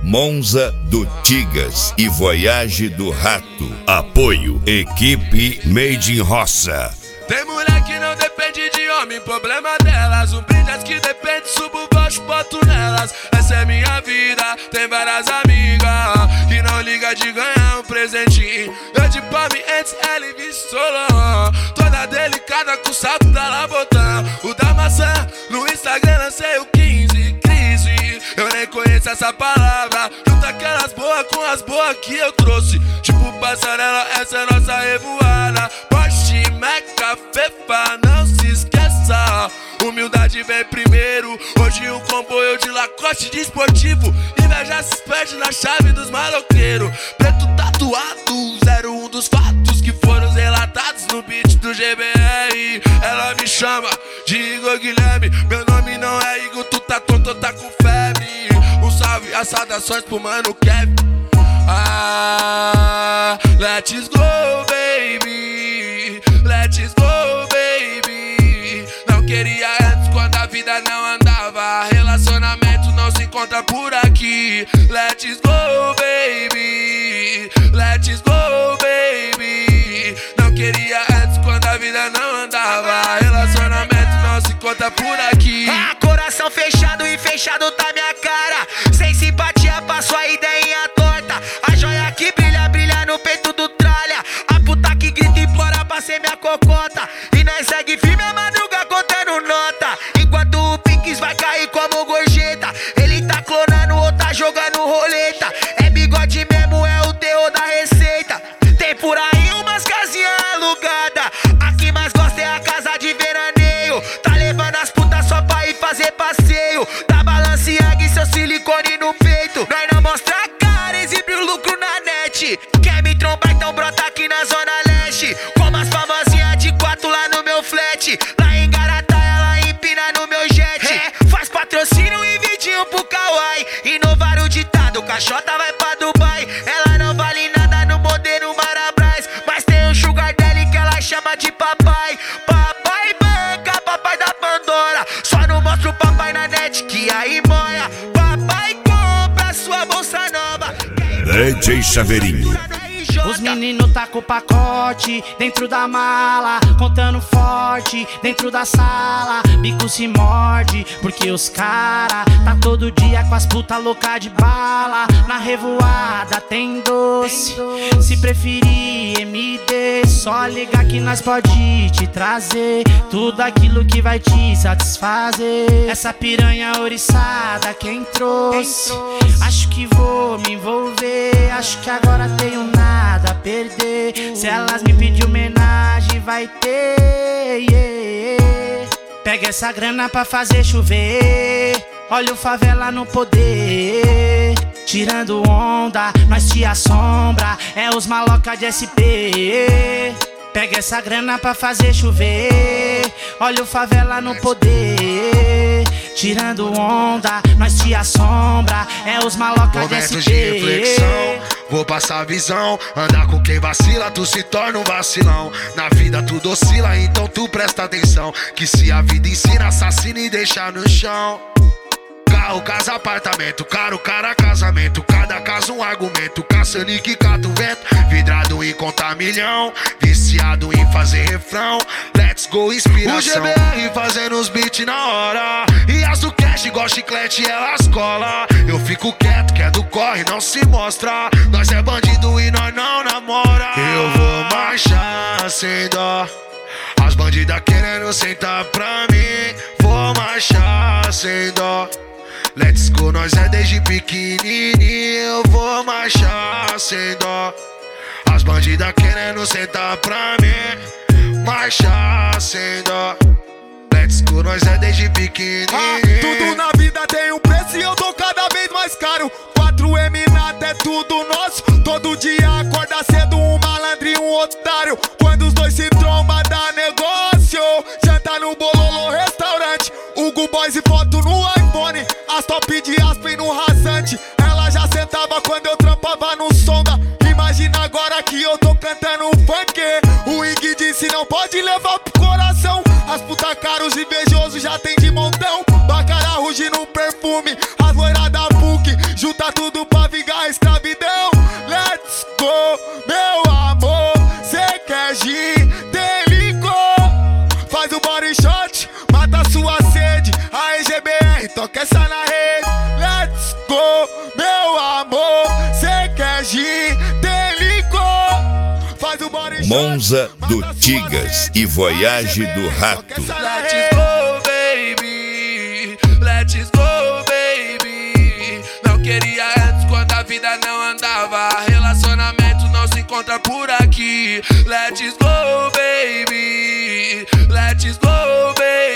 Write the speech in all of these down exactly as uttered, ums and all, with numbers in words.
Monza do Tigas e Voyage do Rato. Apoio Equipe Made in Roça. Tem mulher que não depende de homem, problema delas. Um brinde as que depende, subo baixo, boto nelas. Essa é minha vida, tem várias amigas que não liga de ganhar um presentinho. Eu de palme antes, ela e Solon. Toda delicada com o salto da Labotã. O da maçã, no Instagram lancei o quinze, crise. Eu nem conheço essa palavra. Junta aquelas boas com as boas que eu trouxe. Tipo passarela, essa é nossa revoada. Porsche, Meca, Fefa, não se esqueça. Humildade vem primeiro. Hoje um comboio de Lacoste de esportivo. Inveja se perde na chave dos maloqueiros. Preto tatuado, zero um dos fatos que foram relatados no beat do G B R. Ela me chama de Igor Guilherme. Meu nome não é Igor, tu tá tonto, tá com febre. Um salve, as saudações pro mano Kevin. Ah, let's go, baby. Let's go, baby. Não queria antes quando a vida não andava. Relacionamento não se encontra por aqui. Let's go, baby. Let's go, baby. Não queria antes quando a vida não andava. Relacionamento não se encontra por aqui. Ah, coração fechado e fechado tá minha cara. Sem simpatia pra sua ideinha torta. A joia que brilha, brilha no peito do tralha. A puta que grita e implora pra ser minha cocota. E nós segue firme a madruga contando nota. Enquanto o Pinks vai cair como gorjeta. Ele tá clonando ou tá jogando roleta. É bigode mesmo, é o terror da receita. Tem por aí umas casinhas alugadas. A que mais gosta é a casa de veraneio. Tá levando as putas só pra ir fazer passeio. Da Balenciaga e seu silicone no peito. Nós não mostra a cara, exibe o lucro na net. Quer me trombar, então brota aqui na zona leste. Como as famosinhas de quatro lá no meu flat. Lá em Garatá, ela empina no meu jet. É, faz patrocínio e vidinho pro Kawaii. Inovar o ditado, caixota vai pra Dubai. Ela não vale nada no modelo Marabras. Mas tem um sugar daddy que ela chama de papai. Papai banca, papai da Pandora. Só não mostra o papai na net que aí moia. Papai compra sua bolsa nova. D J Chaveirinho. Os meninos tá com o pacote dentro da mala, contando forte dentro da sala. Bico se morde, porque os cara tá todo dia com as puta louca de bala. Na revoada tem doce, se preferir M D, só ligar que nós pode te trazer tudo aquilo que vai te satisfazer. Essa piranha oriçada quem trouxe, acho que vou me envolver. Acho que agora tenho nada a perder. Se elas me pedir homenagem vai ter, yeah. Pega essa grana pra fazer chover. Olha o favela no poder. Tirando onda, nós te assombra. É os maloca de S P. Pega essa grana pra fazer chover. Olha o favela no poder. Tirando onda, nós te assombra. É os maloca de S P. Momentos de reflexão, vou passar a visão. Andar com quem vacila, tu se torna um vacilão. Na vida tudo oscila, então tu presta atenção. Que se a vida ensina, assassina e deixa no chão. Carro, casa, apartamento, caro, cara, casamento. Cada caso um argumento, caçando e que cata o vento. Vidrado em contar milhão, viciado em fazer refrão. Let's go, inspiração. O G B R fazendo os beats na hora. E as do cash, igual chiclete, elas cola. Eu fico quieto, que é do corre, não se mostra. Nós é bandido e nós não namora. Eu vou marchar sem dó. As bandidas querendo sentar pra mim. Vou marchar sem dó. Let's go, nós é desde pequenininho. Eu vou marchar sem dó. As bandidas querendo sentar pra mim. Marchar sem dó. Let's go, nós é desde pequenininho. Ah, tudo na vida tem um preço e eu tô cada vez mais caro. quatro M nada é tudo nosso. Todo dia acorda cedo um malandro e um otário. Quando os dois se trombam dá negócio. Janta no Bololô restaurante. Hugo Boys e foto no iPhone. As top de Aspen no rasante. Ela já sentava quando eu trampava no Sonda. Imagina agora que eu tô cantando funk. O Ig disse não pode levar pro coração. As puta caros invejosos já tem de montão. Bacara ruge no perfume. As loiras da P U C junta tudo pra então quer essa na rede. Let's go, meu amor. Cê quer gin, tem licor. Faz o body shot, Monza do Tigas e Voyage do Rato. Let's go, baby. Let's go, baby. Não queria antes quando a vida não andava. Relacionamento não se encontra por aqui. Let's go, baby. Let's go,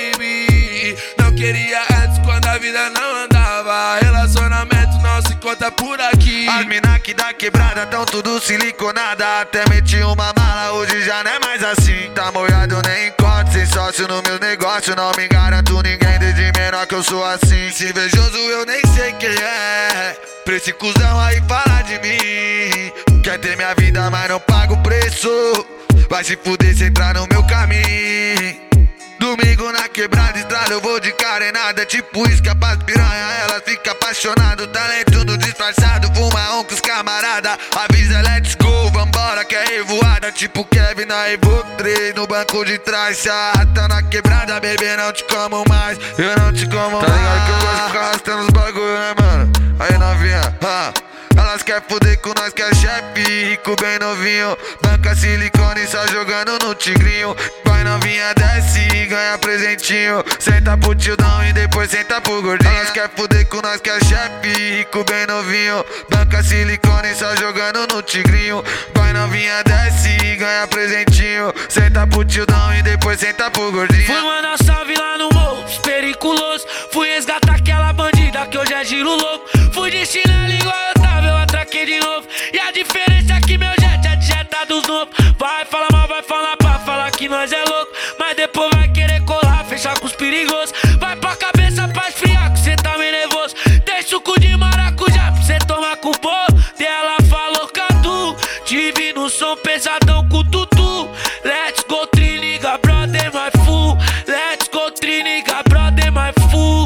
baby. Não queria antes quando a vida não andava. Relacionamento não se encontra por aqui. As mina que dá quebrada tão tudo siliconada. Até meti uma mala, hoje já não é mais assim. Tá molhado, eu nem encontro. Sem sócio no meu negócio, não me garanto ninguém. Desde menor que eu sou assim. Se invejoso eu nem sei quem é. Pra esse cuzão aí falar de mim. Quer ter minha vida, mas não paga o preço. Vai se fuder se entrar no meu caminho. Domingo na quebrada, estrada, eu vou de carenada. Tipo isca pras piranha, ela fica apaixonada. Talento no disfarçado, fuma um com os camarada. Avisa, let's go, vambora que é revoada. Tipo Kevin na Evo três, no banco de trás. Se a rata na quebrada, bebê, não te como mais. Eu não te como mais. Tá ligado que eu gosto de ficar arrastando os bagulho, né, mano? Aí novinha, ah. Elas quer fuder com nós que é chefe, rico bem novinho. Banca silicone só jogando no tigrinho. Vai novinha, desce e ganha presentinho. Senta pro tildão e depois senta pro gordinho. Elas quer fuder com nós que é chefe, rico bem novinho. Banca silicone só jogando no tigrinho. Vai novinha, desce e ganha presentinho. Senta pro tildão e depois senta pro gordinho. Fui mandar salve lá no morro, periculoso. Fui resgatar aquela bandida que hoje é giro louco. Fui de chinelo igual eu tava, eu atraquei de novo. E a diferença é que meu jet é de jeta dos novos. Vai falar mal, vai falar pra falar que nós é louco. Mas depois vai querer colar, fechar com os perigosos. Vai pra cabeça pra esfriar, que cê tá meio nervoso. Tem suco de maracujá pra cê tomar com o bolo. Dela falou catu, tive no som pesadão com o tutu. Let's go, triniga, brother, my fool. Let's go, triniga, brother, my fool.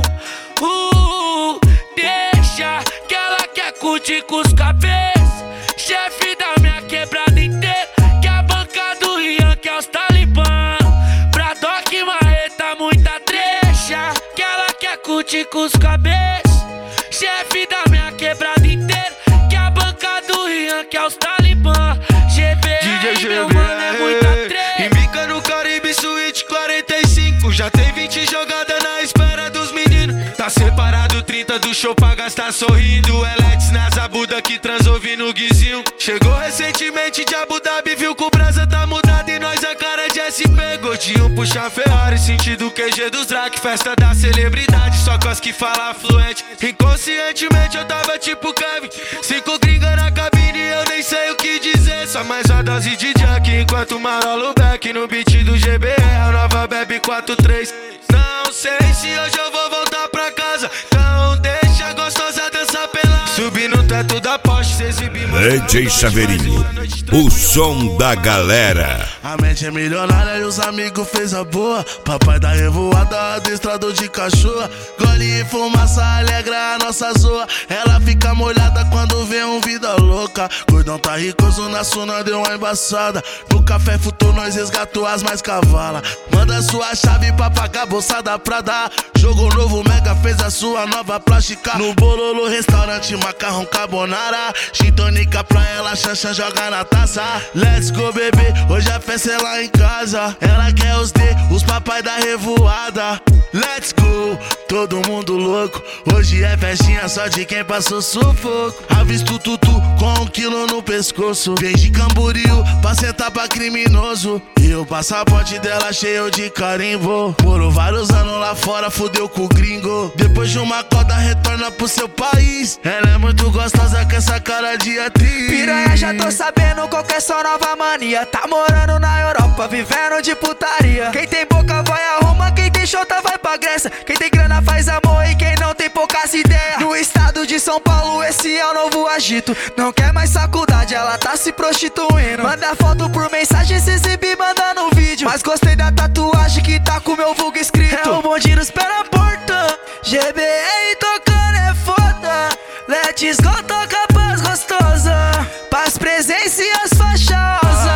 Uh, deixa que ela quer curtir com os cabeças. Chefe da minha quebrada inteira, que a banca do Rian, que é os talibã. Pra Doc Marreta, muita trecha, que ela quer curtir com os cabeças. Chefe da minha quebrada inteira, que a banca do Rian, que é os talibã. G B R, meu mano, é muita trecha. Embica no Caribe Suíte quarenta e cinco. Já tem vinte jogadas na espera dos meninos. Tá separado trinta do show pra gastar sorrindo. Eletes nas abuda que transou vindo guizinho. Chegou recentemente de Abu Dhabi, viu que o brasa tá mudado e nós a cara de S P. Gordinho puxa Ferrari, sentido Q G dos Drac. Festa da celebridade, só com as que fala fluente. Inconscientemente eu tava tipo Kevin. Cinco gringas na cabine, eu nem sei o que dizer. Só mais uma dose de Jack, enquanto marolo back no beat do G B R, nova Bebe quatro três. Não sei se hoje eu vou voltar pra casa, então deixa a gostosa dançar pelada. Subir no teto da Porsche, cê exibir D J Chaveirinho, o som da galera. A mente é milionária e os amigos fez a boa. Papai da revoada, adestrador de cachorra. Gole e fumaça alegra a nossa zoa. Ela fica molhada quando vê um vida louca. Gordão tá ricoso na suna, deu uma embaçada. No café futou, nós resgatou as mais cavala. Manda sua chave pra pagar bolsada pra dar. Jogo novo, Mega fez a sua nova plástica. No Bololo, restaurante, macarrão carbonara. Gin tônica pra ela, chancha joga na taça. Let's go, bebê, hoje a festa é lá em casa. Ela quer os D, os papai da revoada. Let's go, todo mundo louco. Hoje é festinha só de quem passou sufoco. Avisto tutu com um quilo no pescoço. Vem de Camboriú pra sentar pra criminoso. E o passaporte dela cheio de carimbo. Morou vários anos lá fora, fudeu com o gringo. Depois de uma coda retorna pro seu país. Ela é muito gostosa com essa cara de atriz. Piranha, já tô sabendo qual que é sua nova mania. Tá morando na Europa, vivendo de putaria. Quem tem boca vai a Roma, quem tem chota vai pra Grécia. Quem tem grana faz amor e quem não tem poucas ideias. No estado de São Paulo esse é o novo agito. Não quer mais faculdade, ela tá se prostituindo. Manda foto por mensagem, se exibir mandando vídeo. Mas gostei da tatuagem que tá com meu vulgo escrito. É o bonde nos pé na porta. G B R tocando é foda. Let's go, toca paz gostosa. Paz, presença e as faixosas.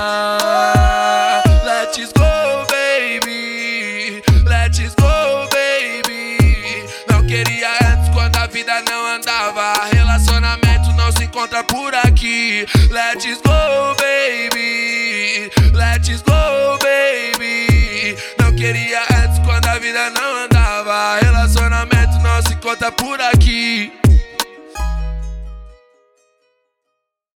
Ah, let's go, baby. Let's go, baby. Não andava. Relacionamento não se encontra por aqui. Let's go, baby. Let's go, baby. Não queria antes quando a vida não andava. Relacionamento não se encontra por aqui.